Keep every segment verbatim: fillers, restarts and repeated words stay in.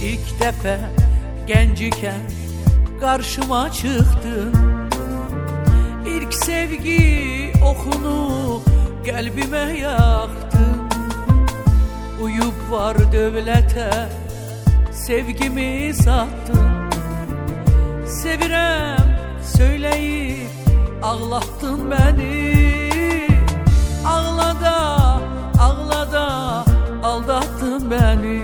İlk defa genciken karşıma çıktın. İlk sevgi okunu kalbime yaktın. Uyup var dövlete sevgimi sattın. Sevirem söyleyip ağlattın beni. Ağlada ağlada aldattın beni.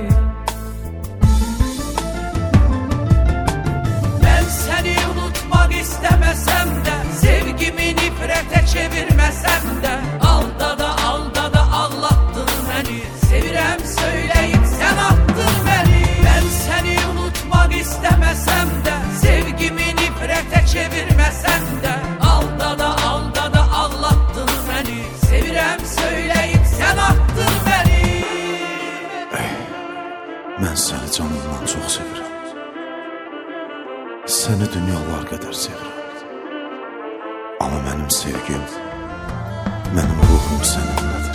Ben seni unutmak istemesem de, sevgimi nifrete çevirmesem de, aldada aldada ağlattın beni. Sevirem söyleyip sen attın beni. Ben seni unutmak istemesem de, sevgimi nifrete çevirmesem de, aldada aldada ağlattın beni. Sevirem söyleyip sen attın beni. Mən səni canımdan çox sevirəm. Səni dünyalar qədər sevirəm. Amma mənim sevgim, mənim ruhum səninlədir.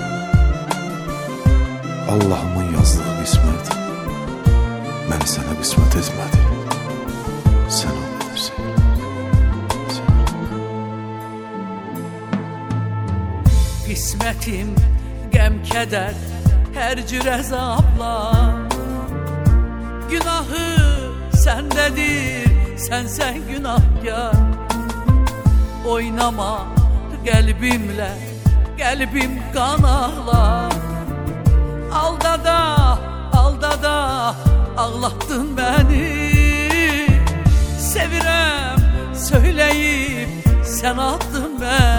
Allahımın yazdığı qismət məni sənə qismət etmədi. Sən o qədər sevirəm. Qismətim qəm kədər hər cür əzablar. Günahı səndədir, sənsən günahkar. Oynama qəlbimlə, qəlbim qan ağlar. Aldada, aldada ağlattın bəni. Sevirəm söyleyip sen attın beni.